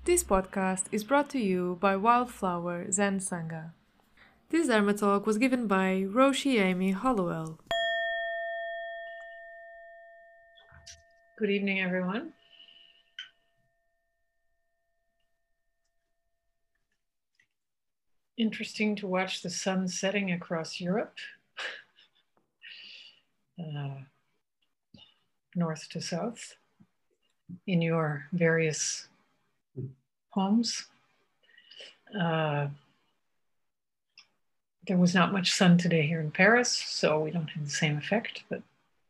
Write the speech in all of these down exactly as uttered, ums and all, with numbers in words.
This podcast is brought to you by Wildflower Zen Sangha. This Dharma talk was given by Roshi Amy Hollowell. Good evening, everyone. Interesting to watch the sun setting across Europe, uh, north to south, in your various homes. Uh, there was not much sun today here in Paris, so we don't have the same effect, but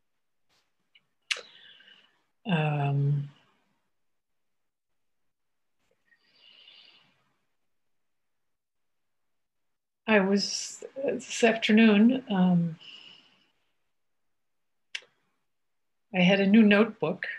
um, I was uh, this afternoon, um, I had a new notebook.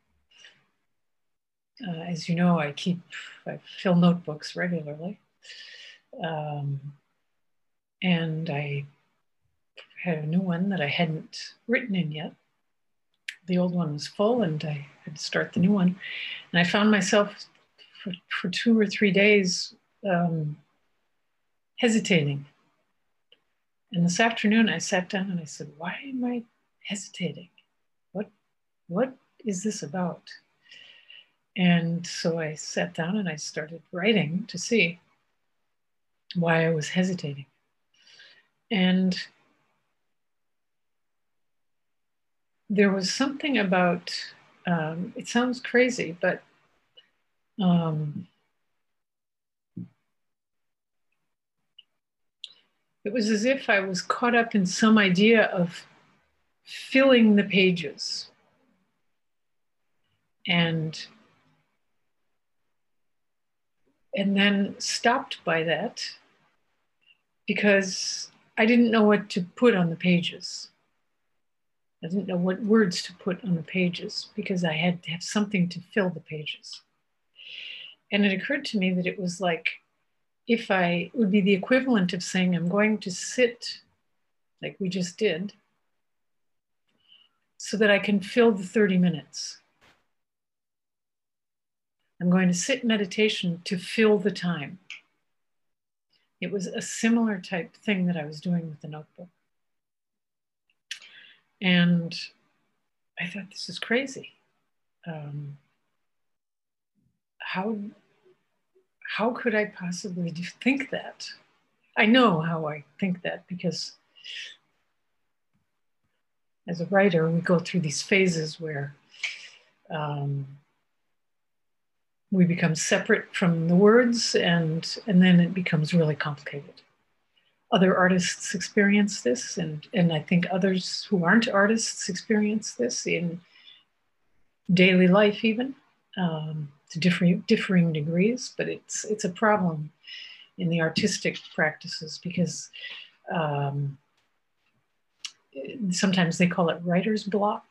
Uh, as you know, I keep, I fill notebooks regularly. Um, and I had a new one that I hadn't written in yet. The old one was full and I had to start the new one. And I found myself for, for two or three days um, hesitating. And this afternoon I sat down and I said, why am I hesitating? What, what is this about? And so I sat down and I started writing to see why I was hesitating. And there was something about, um, it sounds crazy, but um, it was as if I was caught up in some idea of filling the pages. And, and then stopped by that because I didn't know what to put on the pages. I didn't know what words to put on the pages because I had to have something to fill the pages. And it occurred to me that it was like, if I, it would be the equivalent of saying, I'm going to sit like we just did, so that I can fill the thirty minutes. I'm going to sit in meditation to fill the time. It was a similar type thing that I was doing with the notebook. And I thought, this is crazy. Um, how, how could I possibly think that? I know how I think that because as a writer, we go through these phases where um, we become separate from the words and, and then it becomes really complicated. Other artists experience this, and, and I think others who aren't artists experience this in daily life even, um, to differing, differing degrees, but it's, it's a problem in the artistic practices because um, sometimes they call it writer's block,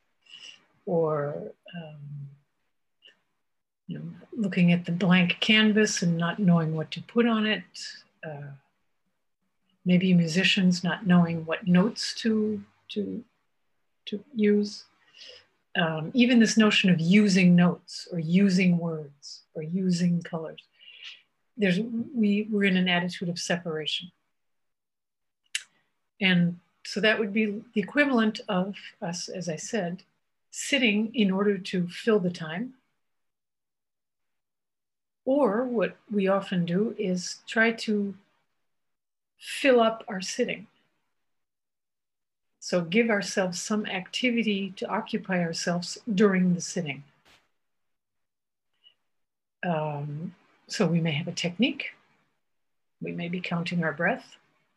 or um, you know, looking at the blank canvas and not knowing what to put on it. Uh, maybe musicians not knowing what notes to, to, to use. Um, even this notion of using notes or using words or using colors. There's, we, we're in an attitude of separation. And so that would be the equivalent of us, as I said, sitting in order to fill the time. Or what we often do is try to fill up our sitting. So give ourselves some activity to occupy ourselves during the sitting. Um, so we may have a technique. We may be counting our breath.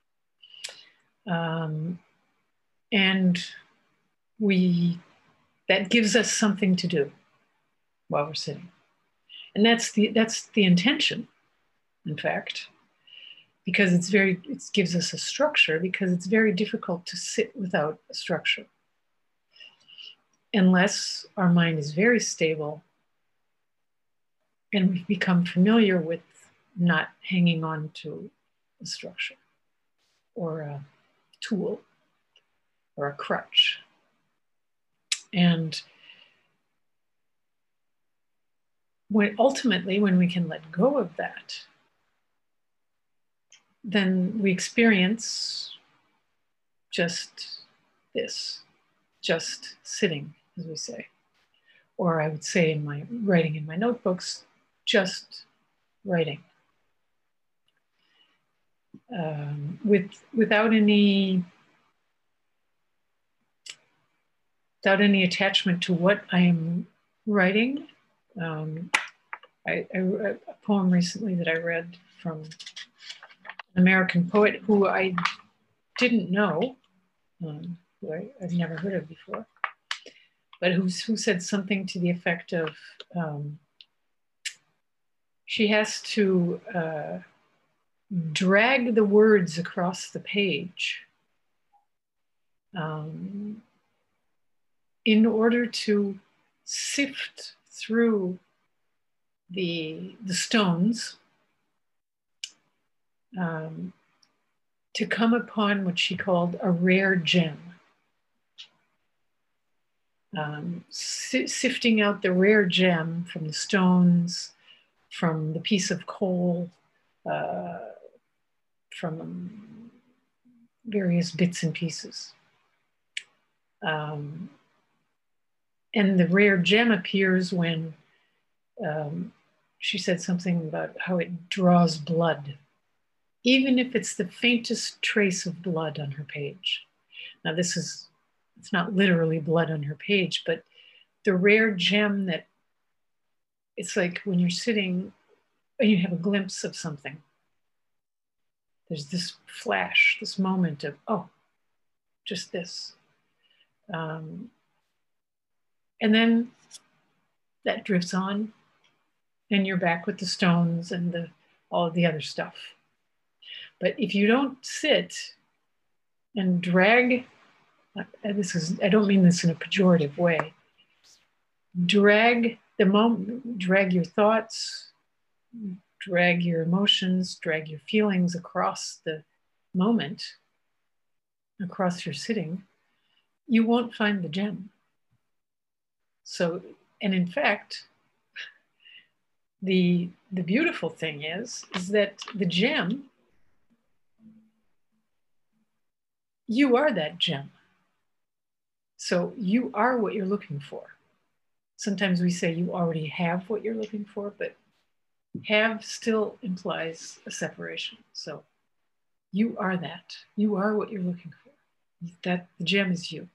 Um, and we, that gives us something to do while we're sitting. And that's the, that's the intention, in fact, because it's very, it gives us a structure because it's very difficult to sit without a structure. Unless our mind is very stable and we've become familiar with not hanging on to a structure or a tool or a crutch. And when ultimately, when we can let go of that, then we experience just this, just sitting, as we say. Or I would say in my writing in my notebooks, just writing. Um, with, without any without any attachment to what I am writing. Um, I, I read a poem recently that I read from an American poet who I didn't know, um, who I, I've never heard of before, but who, who said something to the effect of, um, she has to uh, drag the words across the page um, in order to sift through the, the stones um, to come upon what she called a rare gem. Um, si- sifting out the rare gem from the stones, from the piece of coal, uh, from various bits and pieces. Um, and the rare gem appears when um, she said something about how it draws blood, even if it's the faintest trace of blood on her page. Now, this is, it's not literally blood on her page, but the rare gem that it's like when you're sitting and you have a glimpse of something, there's this flash, this moment of, oh, just this. Um, and then that drifts on, and you're back with the stones and the, all of the other stuff. But if you don't sit and drag, this is, I don't mean this in a pejorative way, drag the moment, drag your thoughts, drag your emotions, drag your feelings across the moment, across your sitting, you won't find the gem. So, and in fact, the, the beautiful thing is, is that the gem, you are that gem. So you are what you're looking for. Sometimes we say you already have what you're looking for, but have still implies a separation. So you are that. You are what you're looking for. That the gem is you.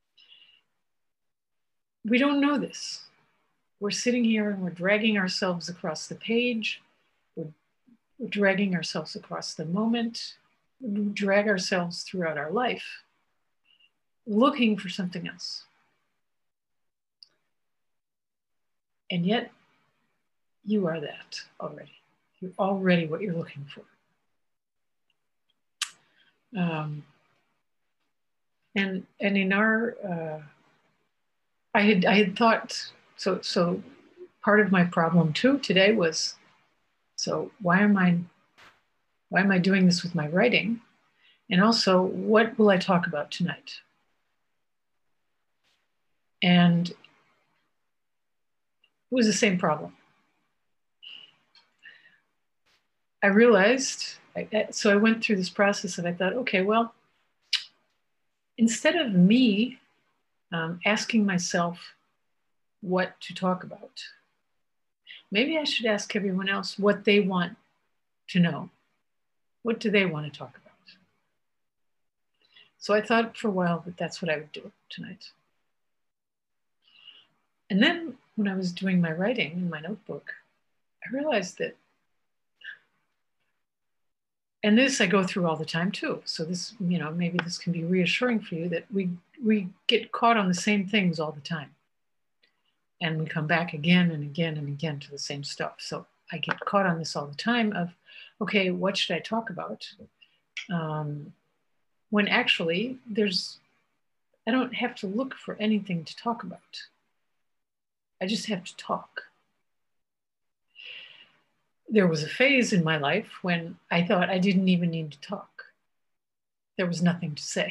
We don't know this. We're sitting here and we're dragging ourselves across the page. We're, we're dragging ourselves across the moment. We drag ourselves throughout our life looking for something else. And yet, you are that already. You're already what you're looking for. Um, and and in our, uh, I had I had thought so so. Part of my problem too today was, so why am I why am I doing this with my writing, and also what will I talk about tonight? And it was the same problem. I realized, I, so I went through this process and I thought, okay, well, instead of me um, asking myself what to talk about, maybe I should ask everyone else what they want to know. What do they want to talk about? So I thought for a while that that's what I would do tonight. And then when I was doing my writing in my notebook, I realized that, and this I go through all the time too. So this, you know, maybe this can be reassuring for you that we we get caught on the same things all the time. And we come back again and again and again to the same stuff. So I get caught on this all the time of, okay, what should I talk about? Um, when actually there's, I don't have to look for anything to talk about. I just have to talk. There was a phase in my life when I thought I didn't even need to talk. There was nothing to say.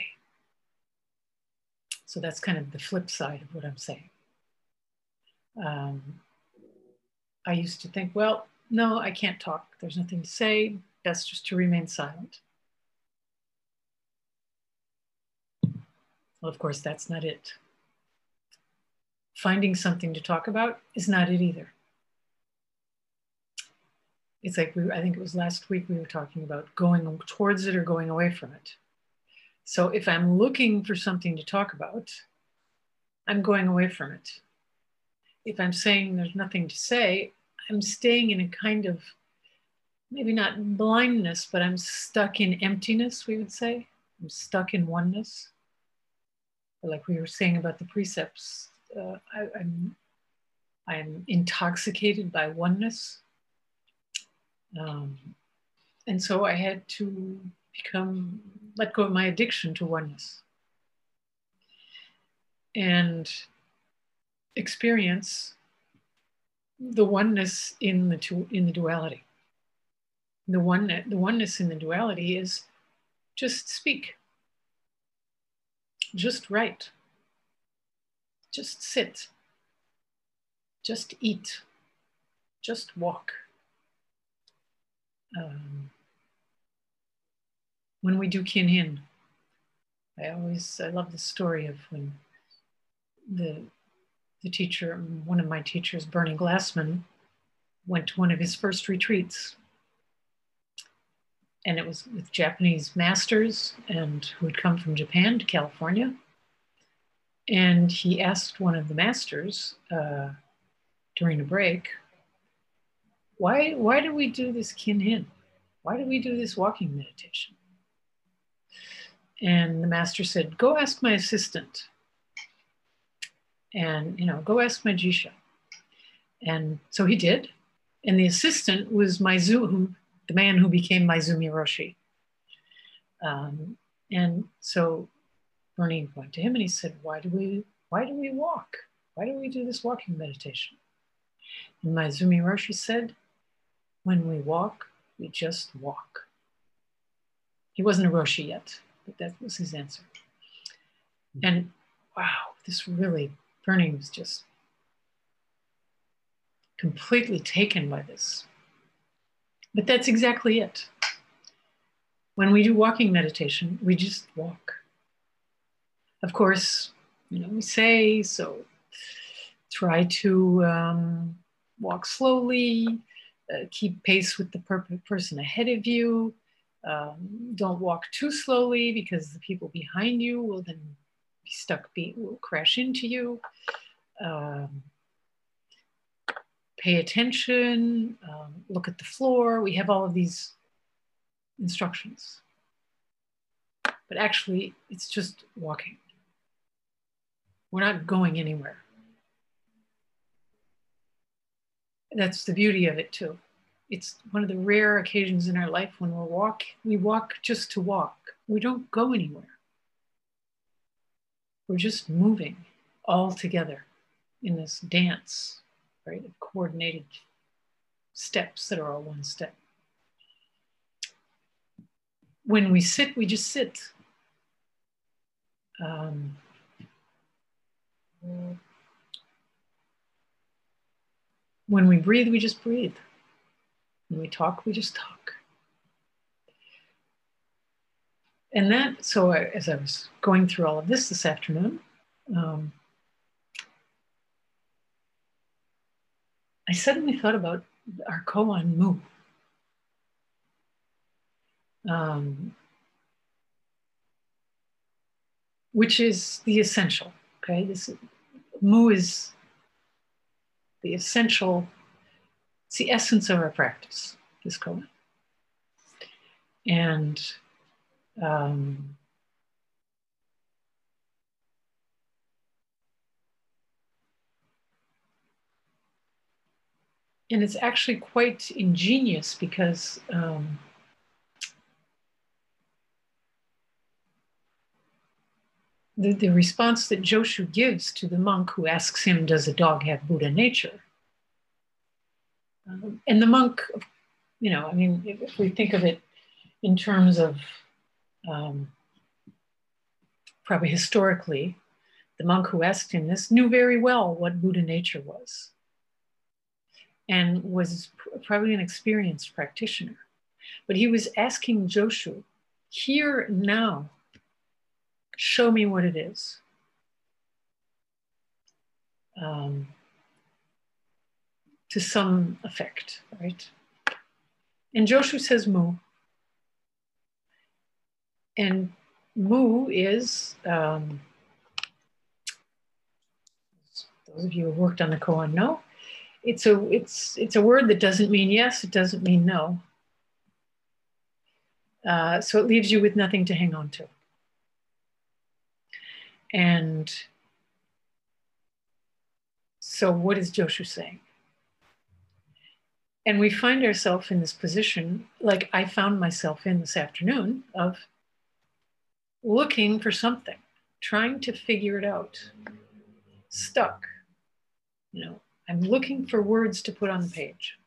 So that's kind of the flip side of what I'm saying. Um, I used to think, well, no, I can't talk. There's nothing to say. Best just to remain silent. Well, of course, that's not it. Finding something to talk about is not it either. It's like, we, I think it was last week we were talking about going towards it or going away from it. So if I'm looking for something to talk about, I'm going away from it. If I'm saying there's nothing to say, I'm staying in a kind of, maybe not blindness, but I'm stuck in emptiness, we would say. I'm stuck in oneness. Like we were saying about the precepts, uh, I, I'm, I'm intoxicated by oneness. Um, and so I had to become, let go of my addiction to oneness and experience the oneness in the, two, in the duality. The, one, the oneness in the duality is just speak, just write, just sit, just eat, just walk. Um, when we do Kinhin, I always, I love the story of when the, the teacher, one of my teachers, Bernie Glassman, went to one of his first retreats. And it was with Japanese masters and who had come from Japan to California. And he asked one of the masters uh, during a break, why, why do we do this Kinhin? Why do we do this walking meditation? And the master said, go ask my assistant. And, you know, go ask my Jisha. And so he did. And the assistant was Maizumi, the man who became Maizumi Roshi. Um, and so Bernie went to him and he said, why do we, why do we walk? Why do we do this walking meditation? And Maizumi Roshi said, when we walk, we just walk. He wasn't a Roshi yet, but that was his answer. And wow, this really, Bernie was just completely taken by this. But that's exactly it. When we do walking meditation, we just walk. Of course, you know, we say, so try to um, walk slowly, uh, keep pace with the per- person ahead of you. Um, don't walk too slowly because the people behind you will then be stuck, be, will crash into you. Um, pay attention, um, look at the floor. We have all of these instructions. But actually, it's just walking. We're not going anywhere. That's the beauty of it too. It's one of the rare occasions in our life when we walk, we walk just to walk. We don't go anywhere. We're just moving all together in this dance, right? Of coordinated steps that are all one step. When we sit, we just sit. Um, when we breathe, we just breathe. When we talk, we just talk. And that, so I, as I was going through all of this this afternoon, um, I suddenly thought about our koan mu, um, which is the essential. Okay, this mu is the essential. It's the essence of our practice. This koan, and um, and it's actually quite ingenious because. Um, The, the response that Joshu gives to the monk who asks him, does a dog have Buddha nature? Um, and the monk, you know, I mean, if, if we think of it in terms of um, probably historically, the monk who asked him this knew very well what Buddha nature was. and was probably an experienced practitioner. But he was asking Joshu, here now, show me what it is. Um, to some effect, right? And Joshu says mu. And mu is, um, those of you who worked on the koan know, it's a, it's, it's a word that doesn't mean yes, it doesn't mean no. Uh, so it leaves you with nothing to hang on to. And so what is Joshu saying? And we find ourselves in this position, like I found myself in this afternoon, of looking for something, trying to figure it out, stuck. You know, I'm looking for words to put on the page.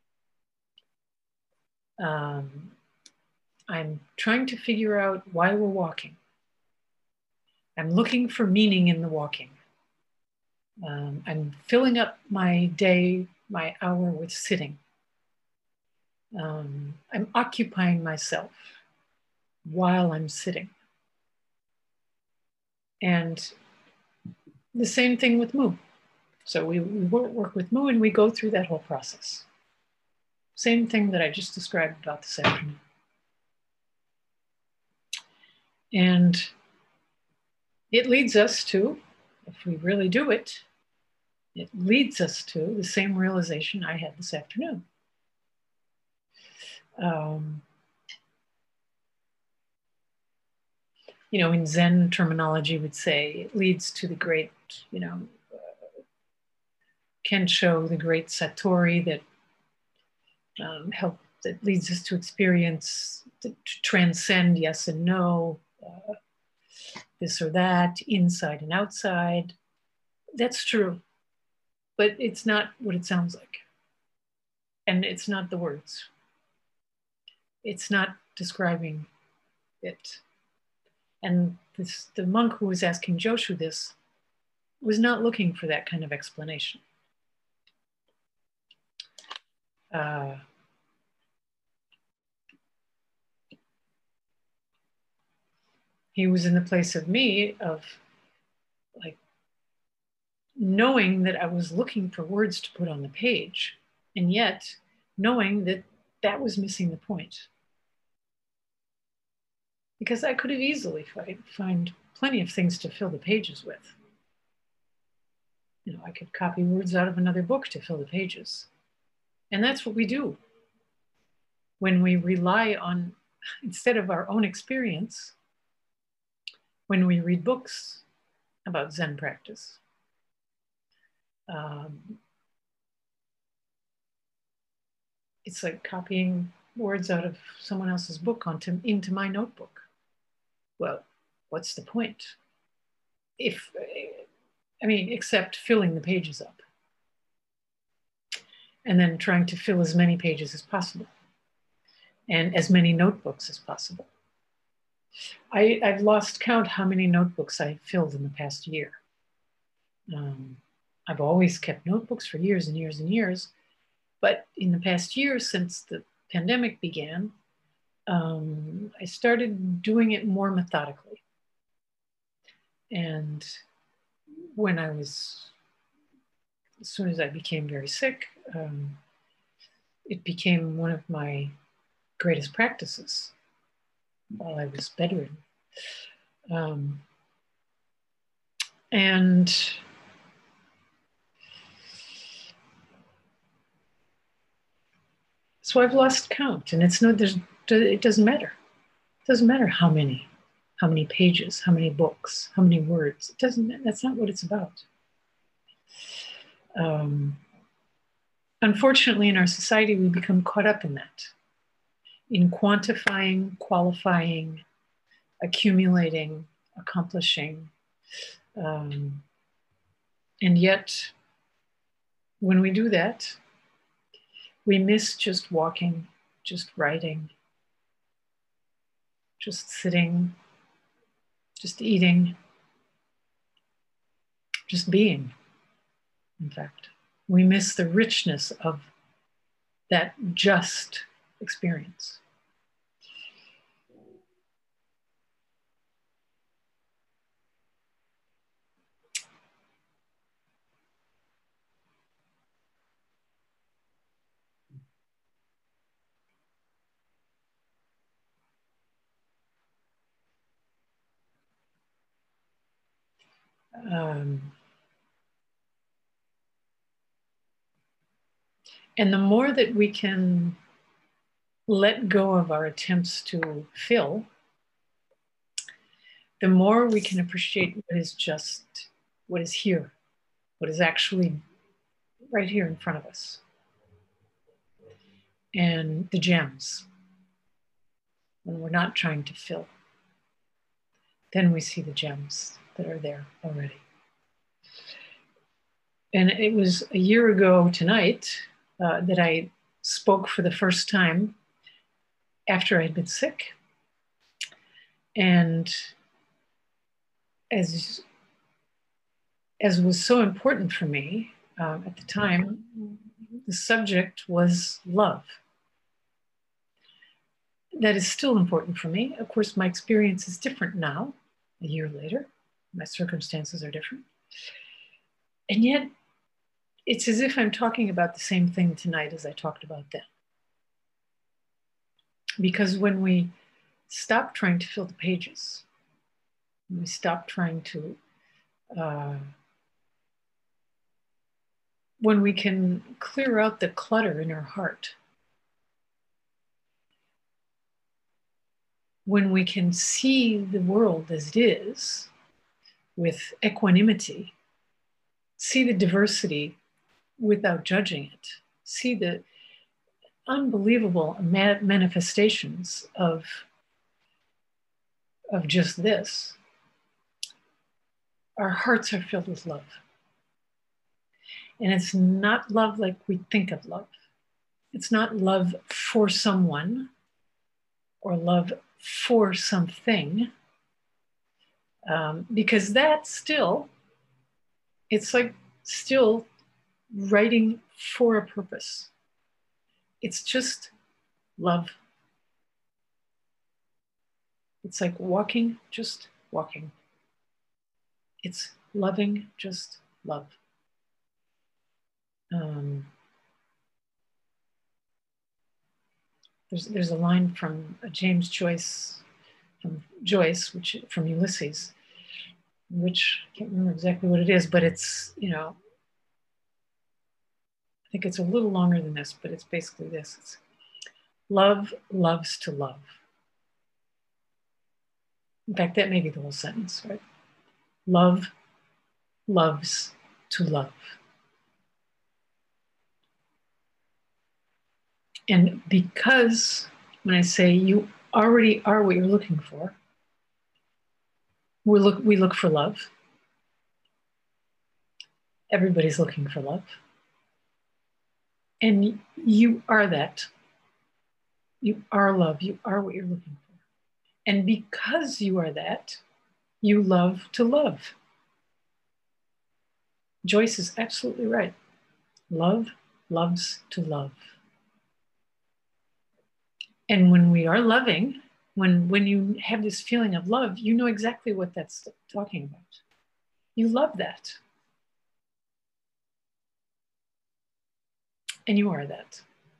Um, I'm trying to figure out why we're walking. I'm looking for meaning in the walking. Um, I'm filling up my day, my hour with sitting. Um, I'm occupying myself while I'm sitting. And the same thing with mu. So we, we work with mu and we go through that whole process. Same thing that I just described about this afternoon. And it leads us to, if we really do it, it leads us to the same realization I had this afternoon. Um, you know, in Zen terminology, would say it leads to the great, you know, uh, Kensho, the great Satori that um, help, that leads us to experience, to, to transcend yes and no, uh, this or that, inside and outside. That's true, but it's not what it sounds like. And it's not the words. It's not describing it. And this, the monk who was asking Joshu this was not looking for that kind of explanation. Uh, he was in the place of me of like knowing that I was looking for words to put on the page, and yet knowing that that was missing the point. Because I could have easily find, find plenty of things to fill the pages with. You know, I could copy words out of another book to fill the pages. And that's what we do when we rely on, instead of our own experience, when we read books about Zen practice. Um, it's like copying words out of someone else's book onto, into my notebook. Well, what's the point? If, I mean, except filling the pages up. And then trying to fill as many pages as possible. And as many notebooks as possible. I, I've lost count how many notebooks I've filled in the past year. Um, I've always kept notebooks for years and years and years. But in the past year, since the pandemic began, um, I started doing it more methodically. And when I was, as soon as I became very sick, um, it became one of my greatest practices while I was bedridden. Um, and so I've lost count, and it's no, there's, it doesn't matter. It doesn't matter how many, how many pages, how many books, how many words. It doesn't, that's not what it's about. Um, unfortunately, in our society, we become caught up in that, in quantifying, qualifying, accumulating, accomplishing. Um, and yet, when we do that, we miss just walking, just writing, just sitting, just eating, just being, in fact. We miss the richness of that just experience. Um, and the more that we can let go of our attempts to fill, the more we can appreciate what is just, what is here, what is actually right here in front of us. And the gems, when we're not trying to fill, then we see the gems that are there already. And it was a year ago tonight uh, that I spoke for the first time after I'd been sick. And as, as was so important for me um, at the time, the subject was love. That is still important for me. Of course, my experience is different now, a year later. My circumstances are different. And yet, it's as if I'm talking about the same thing tonight as I talked about then. Because when we stop trying to fill the pages, when we stop trying to, uh, when we can clear out the clutter in our heart, when we can see the world as it is with equanimity, see the diversity without judging it, see the unbelievable manifestations of, of just this, our hearts are filled with love. And it's not love like we think of love. It's not love for someone or love for something, um, because that still, it's like still writing for a purpose. It's just love. It's like walking, just walking. It's loving, just love. Um, there's there's a line from James Joyce, from Joyce, which from Ulysses, which I can't remember exactly what it is, but it's, you know, I think it's a little longer than this, but it's basically this. It's, love loves to love. In fact, that may be the whole sentence, right? Love loves to love. And because when I say you already are what you're looking for, we look, we look for love. Everybody's looking for love. And you are that. You are love. You are what you're looking for. And because you are that, you love to love. Joyce is absolutely right. Love loves to love. And when we are loving, when, when you have this feeling of love, you know exactly what that's talking about. You love that. And you are that.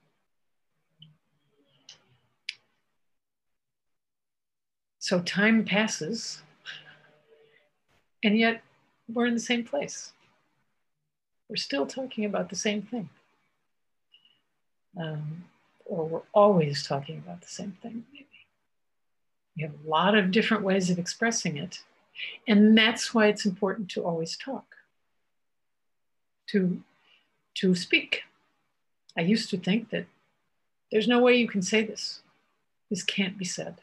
So time passes, and yet we're in the same place. We're still talking about the same thing. Um, or we're always talking about the same thing, maybe. We have a lot of different ways of expressing it. And that's why it's important to always talk, to, to speak. I used to think that there's no way you can say this. This can't be said.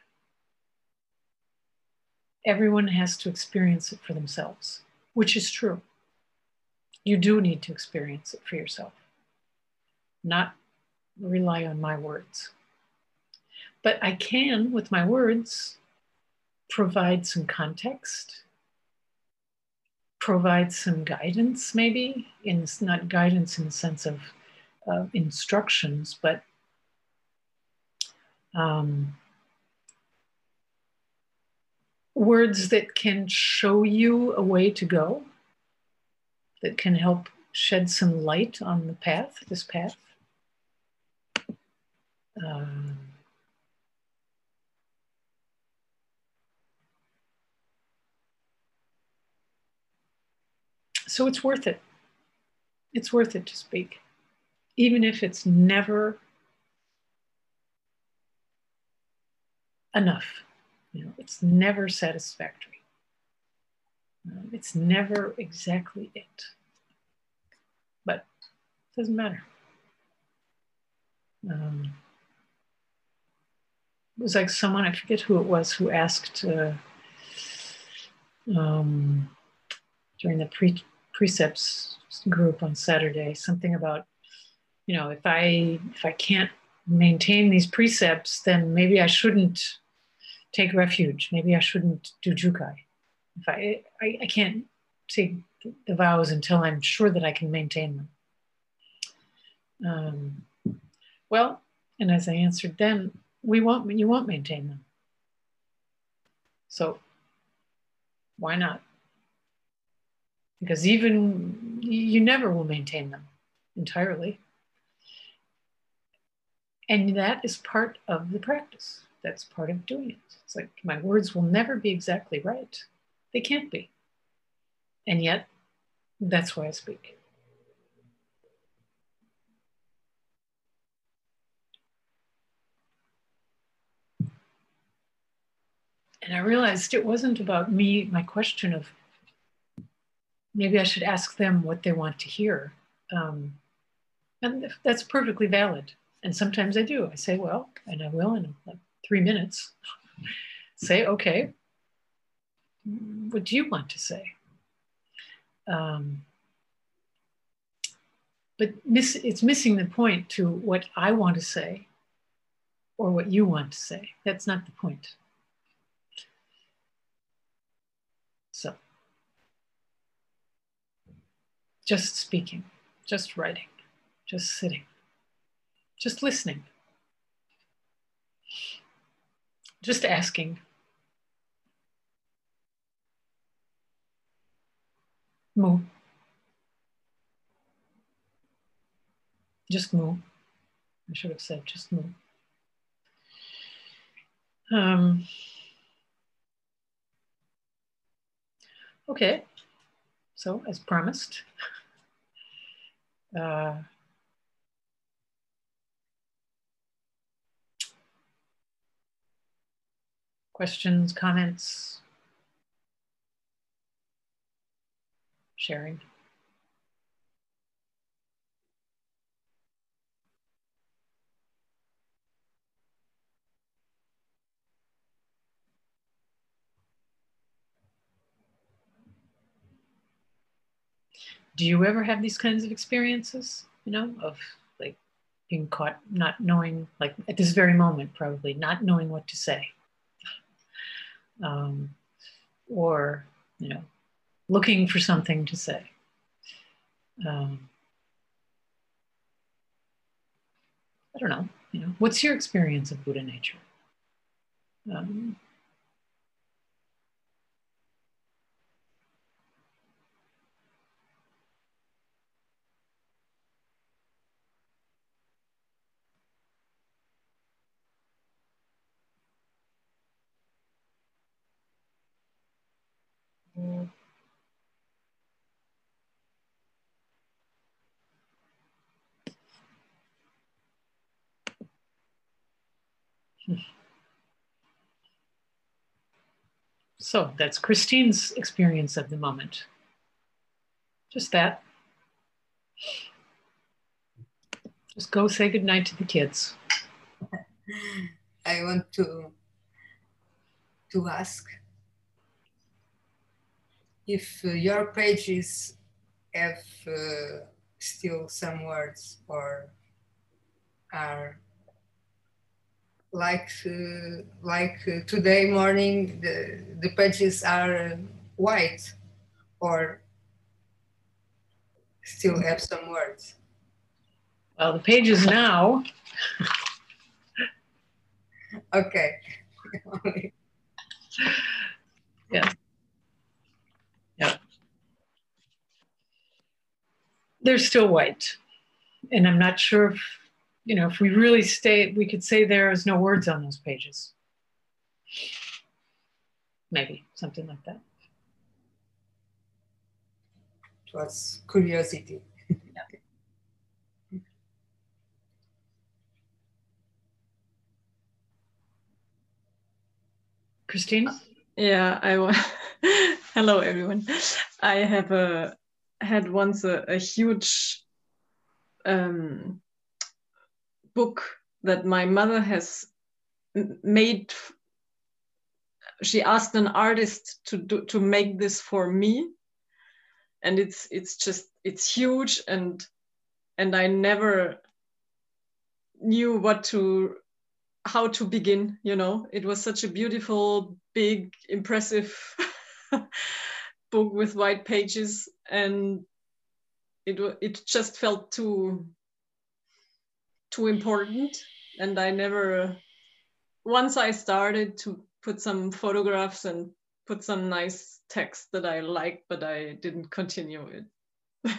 Everyone has to experience it for themselves, which is true. You do need to experience it for yourself, not rely on my words. But I can, with my words, provide some context, provide some guidance, maybe, in not guidance in the sense of of instructions, but um, words that can show you a way to go, that can help shed some light on the path, this path. Um, so it's worth it. It's worth it to speak, even if it's never enough. You know, it's never satisfactory. Um, it's never exactly it. But it doesn't matter. Um, it was like someone, I forget who it was, who asked uh, um, during the pre- precepts group on Saturday, something about, you know, if I if I can't maintain these precepts, then maybe I shouldn't take refuge. Maybe I shouldn't do jukai. If I I, I can't take the vows until I'm sure that I can maintain them. Um, well, and as I answered then, we won't. You won't maintain them. So why not? Because even you never will maintain them entirely. And that is part of the practice. That's part of doing it. It's like my words will never be exactly right. They can't be. And yet, that's why I speak. And I realized it wasn't about me, my question of maybe I should ask them what they want to hear. Um, and that's perfectly valid. And sometimes I do. I say, well, and I will in like three minutes say, okay, what do you want to say? Um, but miss, it's missing the point to what I want to say or what you want to say. That's not the point. So just speaking, just writing, just sitting, just listening, just asking. Mu. Just mu. I should have said just mu. Um, okay, so as promised, uh, questions, comments, sharing. Do you ever have these kinds of experiences, you know, of like being caught not knowing, like at this very moment, probably not knowing what to say? Um, or, you know, looking for something to say. Um, I don't know, you know, what's your experience of Buddha nature? Um, so that's Christine's experience of the moment. Just that. Just go say goodnight to the kids. I want to to ask if uh, your pages have uh, still some words or are like uh, like uh, today morning the the pages are white or still have some words. Well, the pages now. Okay. Yeah. Yeah. They're still white. And I'm not sure if, you know, if we really stay, we could say there is no words on those pages. Maybe something like that. It was curiosity. Yeah. Christine? Yeah, I wa- hello everyone. I have a had once a, a huge um, book that my mother has m- made. She asked an artist to do to make this for me, and it's it's just it's huge, and and I never knew what to how to begin. You know, it was such a beautiful, big, impressive book with white pages, and it it just felt too too important. And I never, once I started to put some photographs and put some nice text that I liked, but I didn't continue it.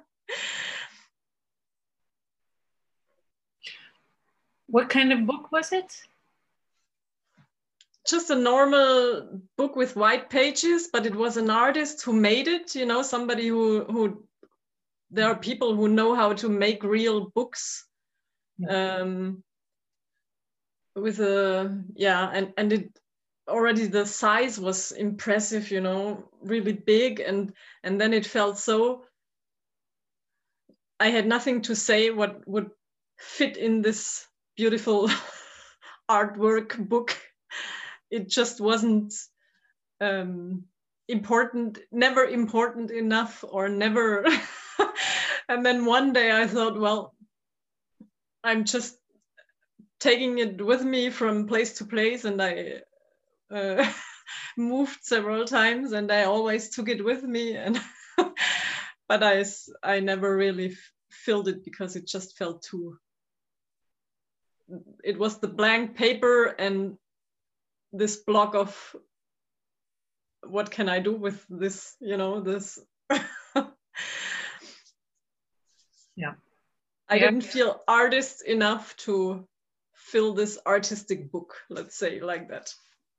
What kind of book was it? Just a normal book with white pages, but it was an artist who made it, you know, somebody who, who there are people who know how to make real books. Yeah. Um, with a, yeah, and, and it already, the size was impressive, you know, really big. And, and then it felt so, I had nothing to say what would fit in this beautiful artwork book. It just wasn't um, important, never important enough, or never. And then one day I thought, well, I'm just taking it with me from place to place, and I uh, moved several times, and I always took it with me. And but I, I never really filled it because it just felt too. It was the blank paper and this block of what can I do with this, you know, this. Yeah. I yeah. didn't feel artist enough to fill this artistic book, let's say like that.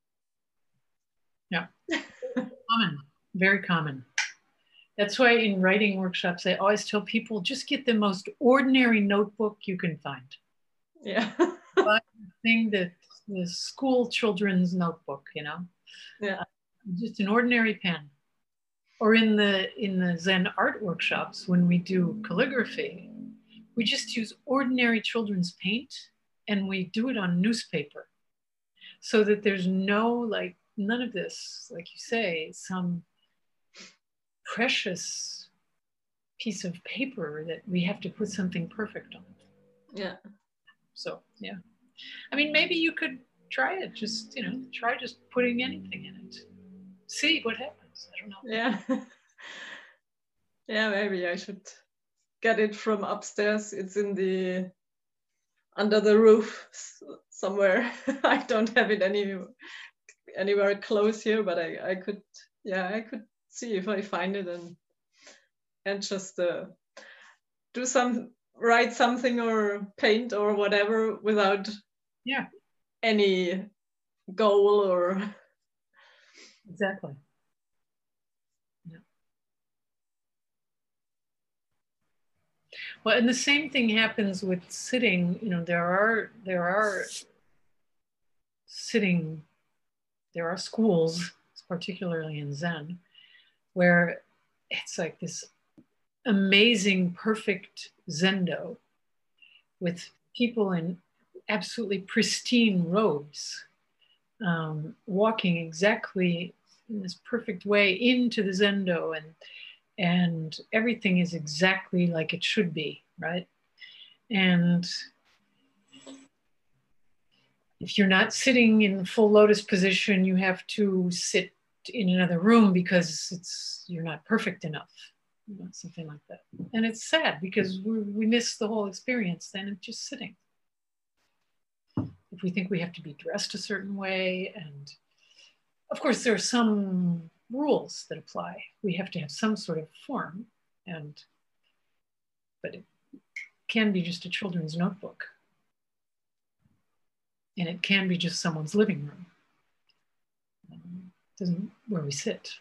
Yeah. Common, very common. That's why in writing workshops, I always tell people, just get the most ordinary notebook you can find. Yeah. But thing that the school children's notebook, you know, yeah, uh, just an ordinary pen. Or in the in the Zen art workshops, when we do calligraphy, we just use ordinary children's paint, and we do it on newspaper, so that there's no, like, none of this, like you say, some precious piece of paper that we have to put something perfect on. Yeah. So, yeah. I mean, maybe you could try it. Just, you know, try just putting anything in it. See what happens. I don't know. Yeah. Yeah, maybe I should get it from upstairs. It's in the, under the roof somewhere. I don't have it any, anywhere close here, but I, I could, yeah, I could see if I find it and, and just uh, do some, write something or paint or whatever without yeah any goal or. Exactly. Yeah. Well, and the same thing happens with sitting. You know, there are there are sitting, there are schools, particularly in Zen, where it's like this amazing, perfect zendo with people in absolutely pristine robes, um, walking exactly in this perfect way into the zendo, and and everything is exactly like it should be, right? And if you're not sitting in full lotus position, you have to sit in another room because it's you're not perfect enough. you know, something like that. And it's sad because we we miss the whole experience then of just sitting. If we think we have to be dressed a certain way, and of course there are some rules that apply. We have to have some sort of form, and but it can be just a children's notebook, and it can be just someone's living room. Um, doesn't where we sit.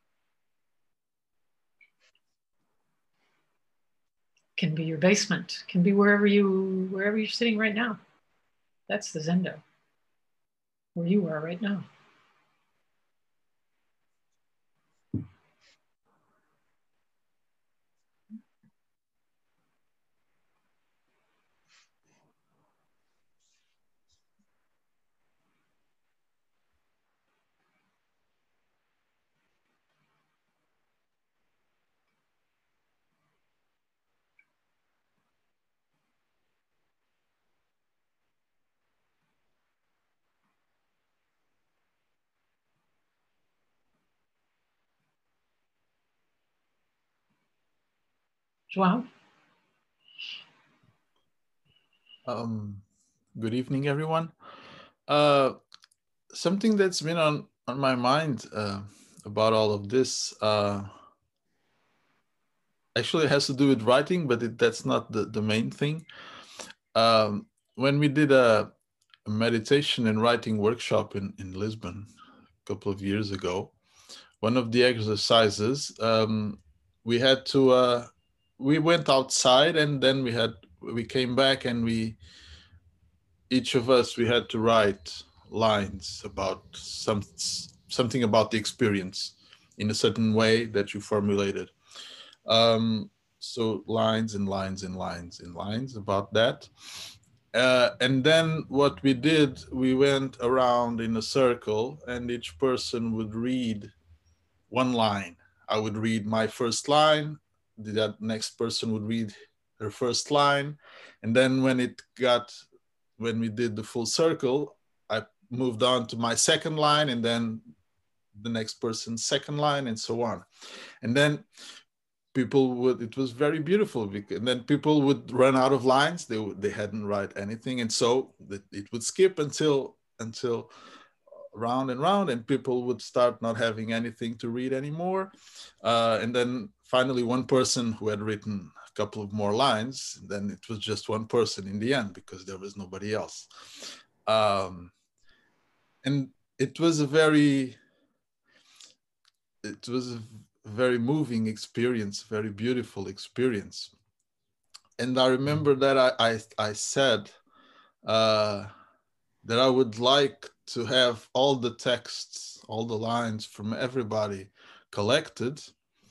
Can be your basement. Can be wherever you wherever you're sitting right now. That's the Zendo, where you are right now. João? Um, good evening, everyone. Uh, something that's been on, on my mind uh, about all of this uh, actually has to do with writing, but it, that's not the, the main thing. Um, when we did a, a meditation and writing workshop in, in Lisbon a couple of years ago, one of the exercises, um, we had to, uh, we went outside and then we had, we came back and we, each of us, we had to write lines about some, something about the experience in a certain way that you formulated. Um, so lines and lines and lines and lines about that. Uh, and then what we did, we went around in a circle and each person would read one line. I would read my first line, the next person would read her first line. And then when it got, when we did the full circle, I moved on to my second line and then the next person's second line and so on. And then people would, it was very beautiful because, and then people would run out of lines. They they hadn't write anything. And so it would skip until, until round and round and people would start not having anything to read anymore. Uh, and then finally one person who had written a couple of more lines, then it was just one person in the end because there was nobody else. Um, and it was a very, it was a very moving experience, very beautiful experience. And I remember that I, I, I said uh, that I would like to have all the texts, all the lines from everybody collected,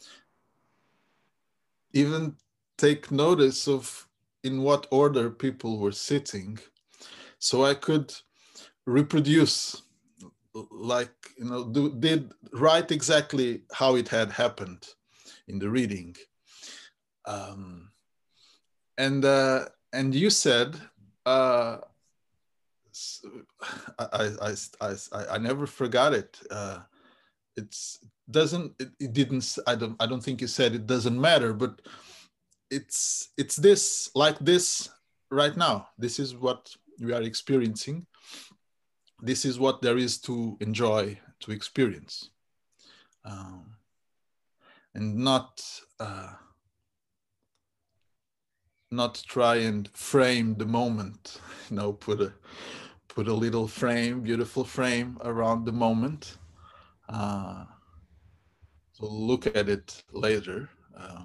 even take notice of in what order people were sitting, so I could reproduce, like, you know, do, did write exactly how it had happened in the reading. Um, and uh, and you said, uh, I, I, I, I, I never forgot it. Uh, it's doesn't it, it didn't I don't I don't think you said it doesn't matter, but it's it's this, like this right now. This is what we are experiencing. This is what there is to enjoy, to experience, um, and not uh, not try and frame the moment. You know, put a put a little frame, beautiful frame around the moment. Uh, so look at it later. Uh,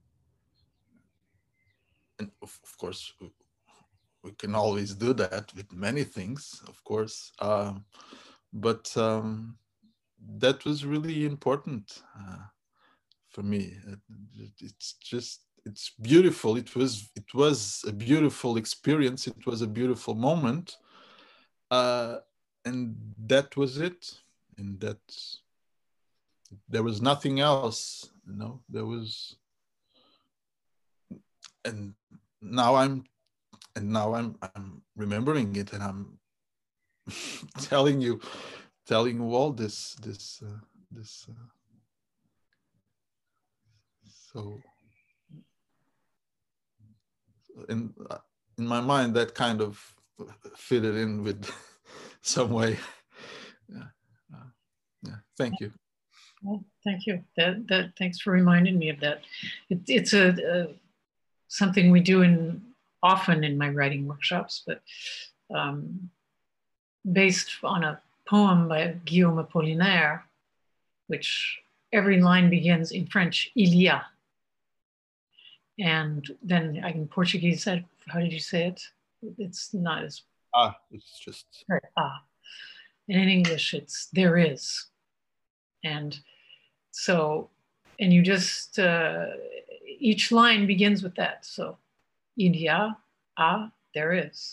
and of, of course, we, we can always do that with many things, of course. Um, but um, that was really important uh, for me. It's just, it's beautiful. It was, it was a beautiful experience. It was a beautiful moment. Uh, and that was it. And that's, there was nothing else, you know, there was, and now I'm, and now I'm, I'm remembering it, and I'm telling you, telling you all this, this, uh, this. Uh, So in in my mind, that kind of fitted in with some way. Yeah. Uh, yeah. Thank you. Well, thank you. That that thanks for reminding me of that. It, it's a, a something we do in often in my writing workshops, but um, based on a poem by Guillaume Apollinaire, which every line begins in French, il y a. And then in Portuguese, how did you say it? It's not as... Ah, it's just... Right, ah. And in English, it's there is. And so, and you just, uh, each line begins with that. So, il y a, ah, there is.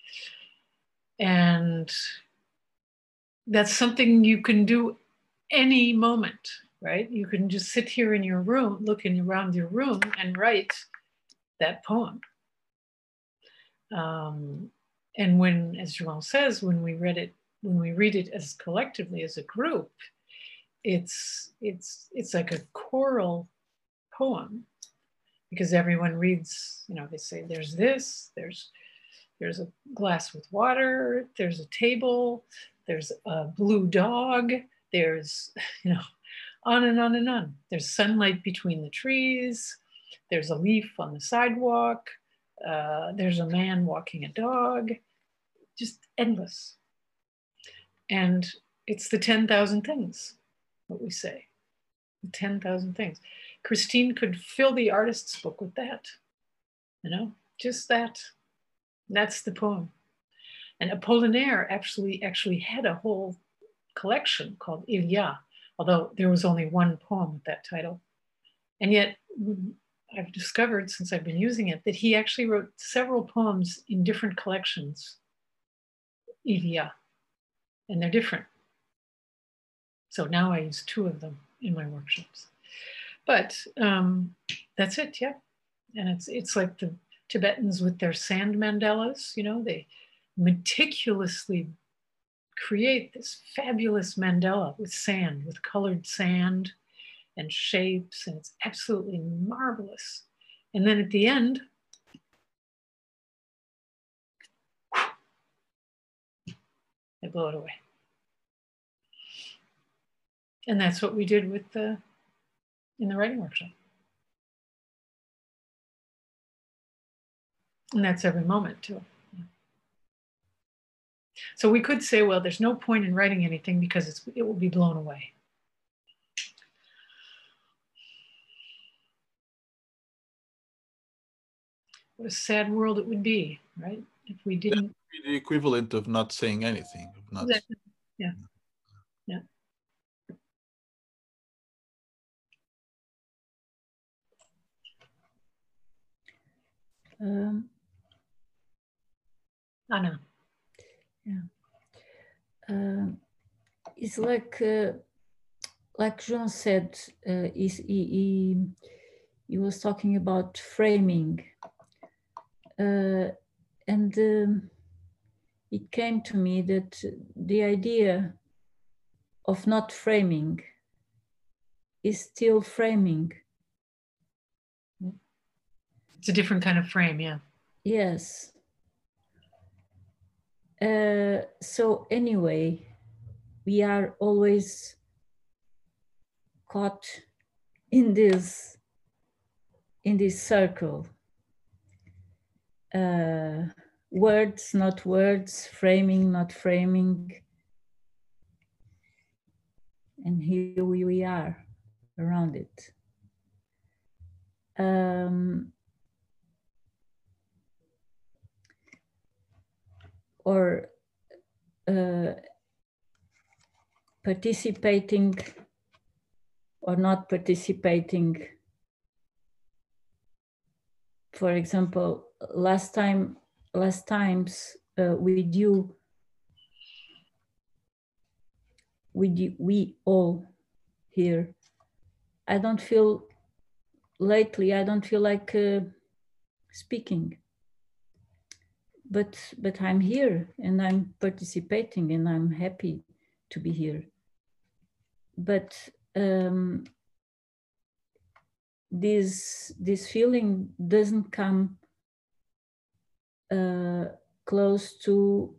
And that's something you can do any moment, right? You can just sit here in your room, looking around your room and write that poem. Um, and when, as João says, when we read it, when we read it as collectively as a group, it's it's it's like a choral poem, because everyone reads, you know, they say there's this, there's there's a glass with water, there's a table, there's a blue dog, there's, you know, on and on and on. There's sunlight between the trees, there's a leaf on the sidewalk, uh, there's a man walking a dog, just endless. And it's the ten thousand things, what we say, the ten thousand things. Christine could fill the artist's book with that, you know, just that. That's the poem. And Apollinaire actually, actually had a whole collection called Il y a, although there was only one poem with that title. And yet I've discovered, since I've been using it, that he actually wrote several poems in different collections, Il y a, and they're different. So now I use two of them in my workshops. But um, that's it, yeah. And it's it's like the Tibetans with their sand mandalas, you know, they meticulously create this fabulous mandala with sand, with colored sand and shapes, and it's absolutely marvelous. And then at the end, they blow it away. And that's what we did with the, in the writing workshop. And that's every moment too. So we could say, well, there's no point in writing anything because it's, it will be blown away. What a sad world it would be, right? If we didn't. That would be the equivalent of not saying anything. Of not... Exactly. Yeah. Yeah. Um, Anna. Yeah. Um, it's like, uh, like João said, uh, he, he, he was talking about framing. Uh, and um, it came to me that the idea of not framing is still framing. It's a different kind of frame, yeah. Yes. Uh, so anyway, we are always caught in this, in this circle. Uh, words, not words, framing, not framing. And here we are around it. Um, or uh, participating or not participating. For example, last time, last times uh, with you, with you, we all here, I don't feel, lately, I don't feel like uh, speaking. But, but I'm here and I'm participating and I'm happy to be here. But um, this this feeling doesn't come uh, close to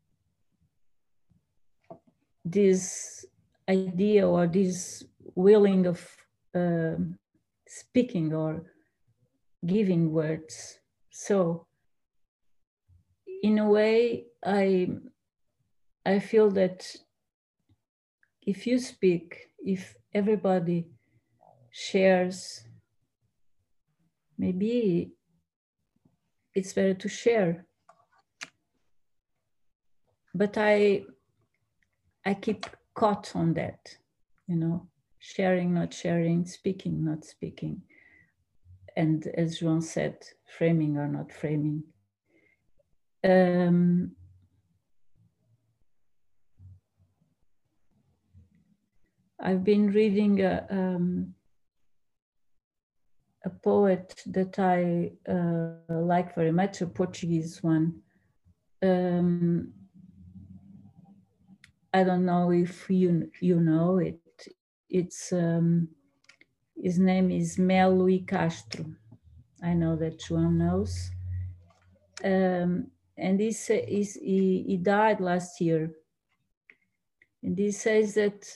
this idea or this willing of um, speaking or giving words. So in a way, I I feel that if you speak, if everybody shares, maybe it's better to share. But I I keep caught on that, you know, sharing, not sharing, speaking, not speaking. And as João said, framing or not framing. Um, I've been reading a, um, a poet that I uh, like very much, a Portuguese one. Um, I don't know if you you know it. It's um, his name is Mel Luís Castro. I know that João knows. Um, and he, say, he, he died last year. And he says that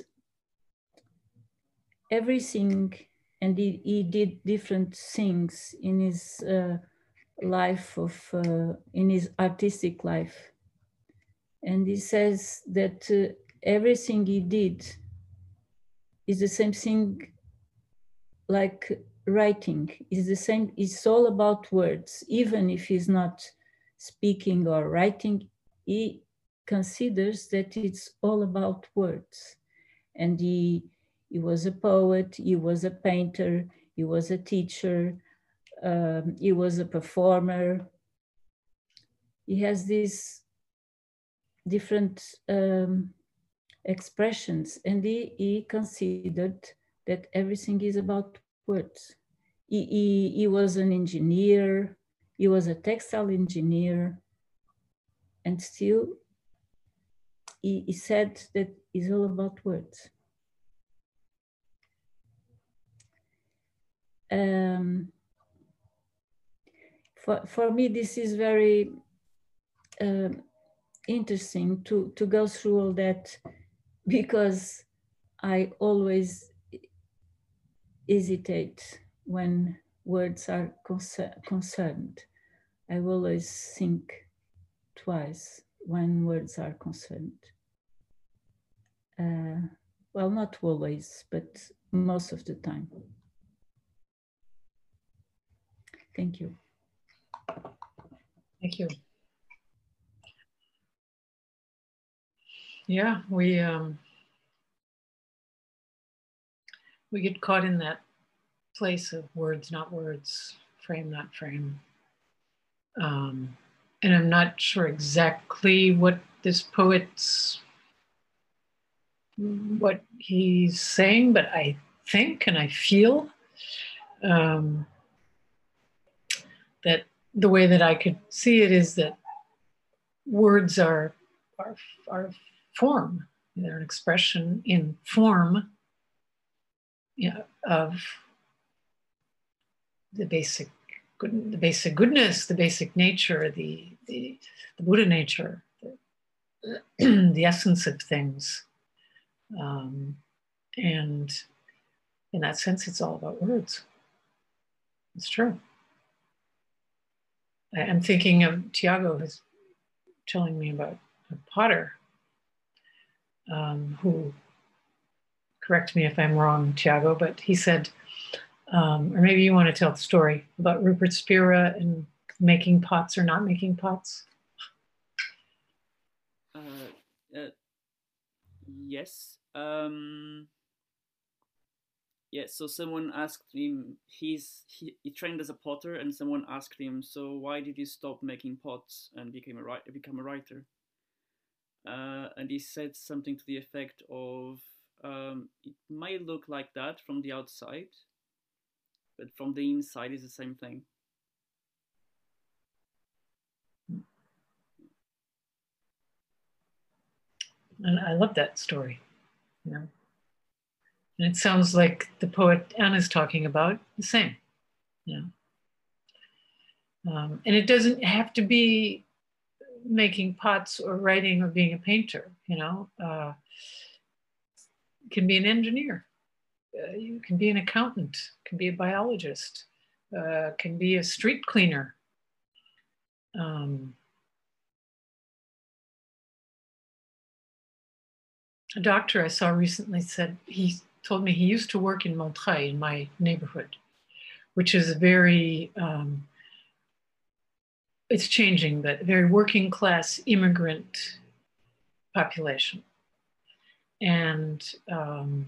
everything, and he, he did different things in his uh, life of, uh, in his artistic life. And he says that uh, everything he did is the same thing like writing, is the same, it's all about words. Even if he's not speaking or writing, he considers that it's all about words. And he, he was a poet, he was a painter, he was a teacher, um, he was a performer. He has these different um, expressions, and he, he considered that everything is about words. He, he, he was an engineer, he was a textile engineer, and still he, he said that it's all about words. Um, for, for me, this is very um, interesting to, to go through all that, because I always hesitate when words are concer concerned. I always think twice when words are concerned. Uh, well, not always, but most of the time. Thank you. Thank you. Yeah, we um, we get caught in that place of words, not words, frame, not frame. Um, and I'm not sure exactly what this poet's, what he's saying, but I think and I feel um, that the way that I could see it is that words are, are, are form. They're an expression in form, you know, of the basic good, the basic goodness, the basic nature, the, the, the Buddha nature, the, the essence of things. Um, and in that sense, it's all about words. It's true. I'm thinking of Tiago, who's telling me about a potter um, who, correct me if I'm wrong, Tiago, but he said, um, or maybe you want to tell the story about Rupert Spira and making pots or not making pots. Uh, uh, yes. Um, yeah, so someone asked him, he's, he, he trained as a potter, and someone asked him, so why did you stop making pots and became a, become a writer? Uh, and he said something to the effect of, um, it might look like that from the outside, but from the inside is the same thing. And I love that story. You know, And it sounds like the poet Anna's talking about the same. You know? Um, and it doesn't have to be making pots or writing or being a painter, you know. Uh, it can be an engineer. Uh, you can be an accountant, can be a biologist, uh, can be a street cleaner. Um, a doctor I saw recently said, he told me he used to work in Montreuil, in my neighborhood, which is a very, um, it's changing, but very working class immigrant population. And um,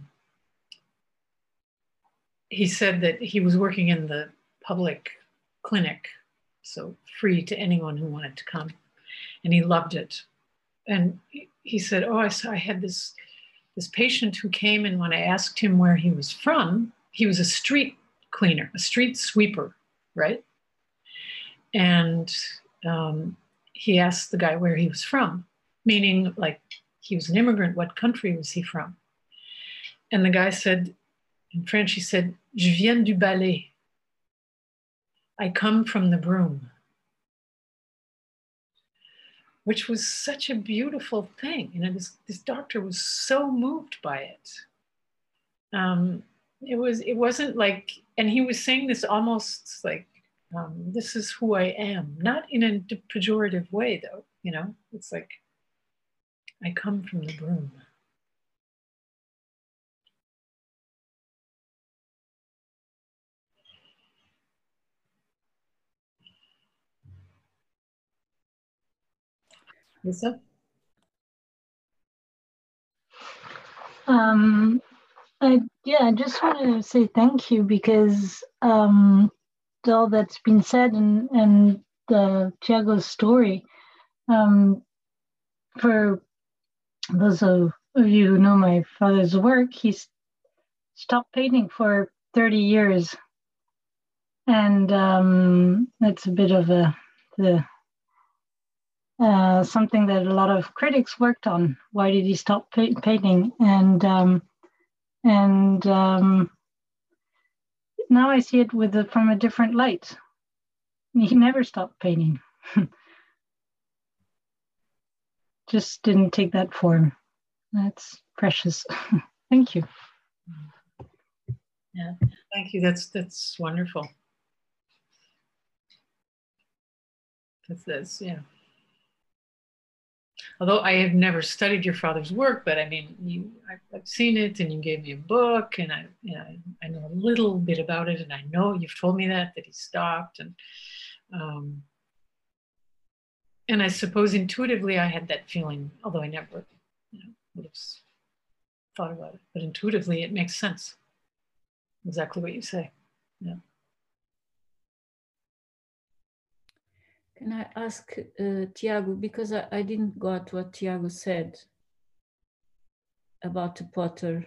he said that he was working in the public clinic, so free to anyone who wanted to come, and he loved it. And he said, oh, I saw I had this, this patient who came, and when I asked him where he was from, he was a street cleaner, a street sweeper, right? And um, he asked the guy where he was from, meaning like he was an immigrant, what country was he from? And the guy said, in French, he said, je viens du balai. I come from the broom. Which was such a beautiful thing. You know, this, this doctor was so moved by it. Um, it was, it wasn't like, and he was saying this almost like, um, this is who I am. Not in a pejorative way though, you know, it's like, I come from the broom. Lisa? Um, I, yeah, I just wanted to say thank you because um, all that's been said and, and the Tiago's story, um, for those of you who know my father's work, he's stopped painting for thirty years. And um, it's a bit of a, the, uh, something that a lot of critics worked on. Why did he stop pa- painting? And um, and um, now I see it with a, from a different light. He never stopped painting. Just didn't take that form. That's precious. Thank you. Yeah, thank you. That's that's wonderful. That's, that's yeah. Although I have never studied your father's work, but I mean, you, I've, I've seen it, and you gave me a book, and I, you know, I know a little bit about it, and I know you've told me that that he stopped, and um, and I suppose intuitively I had that feeling, although I never, you know, would have thought about it, but intuitively it makes sense. Exactly what you say. Yeah. Can I ask uh, Tiago, because I, I didn't got what Tiago said about the potter.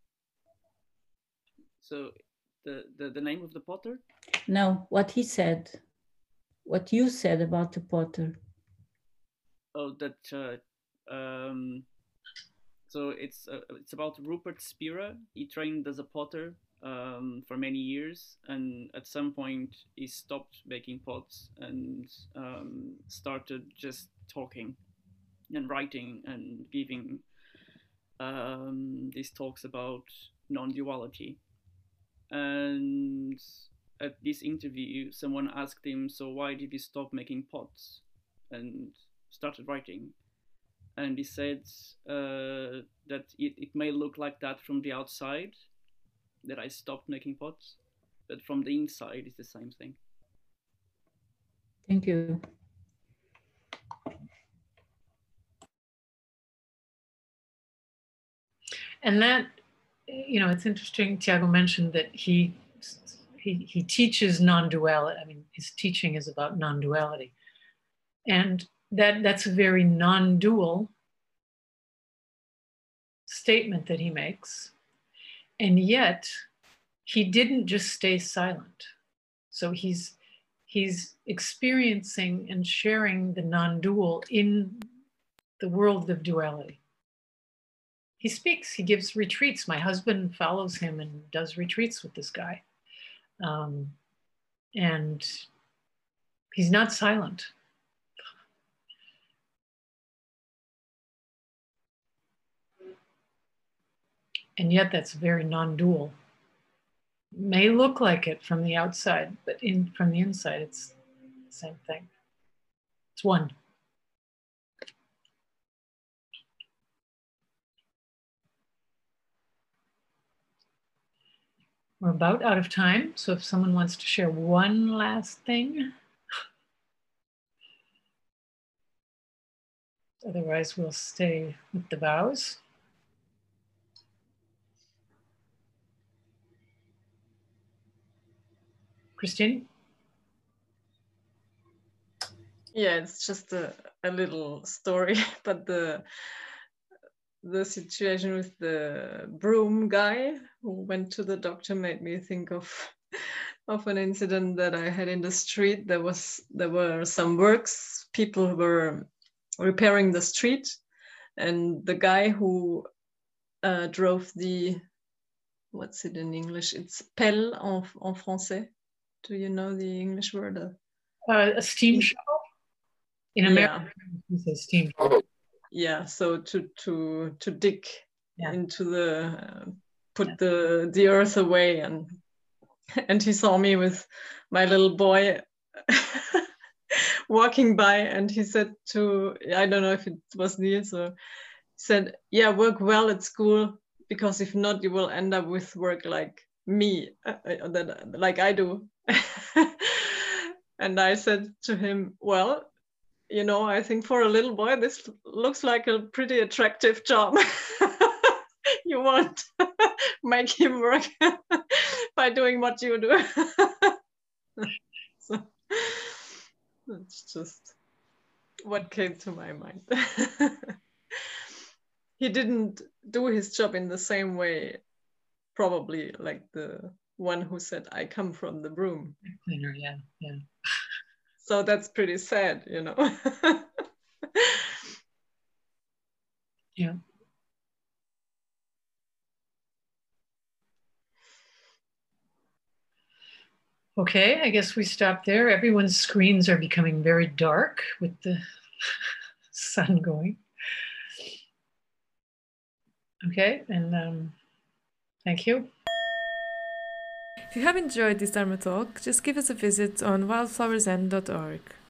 So the, the, the name of the potter? No, what he said, what you said about the potter. Oh, that, uh, um, so it's, uh, it's about Rupert Spira. He trained as a potter um, for many years, and at some point he stopped making pots and um, started just talking and writing and giving um, these talks about non-duality. And at this interview, someone asked him, so why did you stop making pots and started writing? And he said uh, that it, it may look like that from the outside, that I stopped making pots, but from the inside it's the same thing. Thank you. And that, you know, it's interesting, Tiago mentioned that he, he, he teaches non-duality. I mean, his teaching is about non-duality. And that, that's a very non-dual statement that he makes. And yet he didn't just stay silent. So he's, he's experiencing and sharing the non-dual in the world of duality. he speaks, he gives retreats. My husband follows him and does retreats with this guy. Um, and he's not silent. And yet that's very non-dual. May look like it from the outside, but in from the inside, it's the same thing. It's one. We're about out of time, so if someone wants to share one last thing. Otherwise, we'll stay with the vows. Christine? Yeah, it's just a, a little story, but the the situation with the broom guy who went to the doctor made me think of of an incident that I had in the street. There was there were some works, people were repairing the street, and the guy who uh, drove the, what's it in English? It's pelle en, en français. Do you know the English word? Uh, a steam shovel? In America, we say steam shovel. Yeah, so to to to dig yeah. into the uh, put yeah. the the earth away, and and he saw me with my little boy walking by, and he said to, I don't know if it was Niels, or he said, yeah, work well at school, because if not, you will end up with work like me, uh, uh, that like I do. And I said to him, well, you know, I think for a little boy, this looks like a pretty attractive job. You won't make him work by doing what you do. So that's just what came to my mind. He didn't do his job in the same way, probably like the one who said, I come from the broom. Cleaner, yeah, yeah. So that's pretty sad, you know. Yeah. Okay, I guess we stop there. Everyone's screens are becoming very dark with the sun going. Okay, and um, thank you. If you have enjoyed this Dharma talk, just give us a visit on wildflower zen dot org.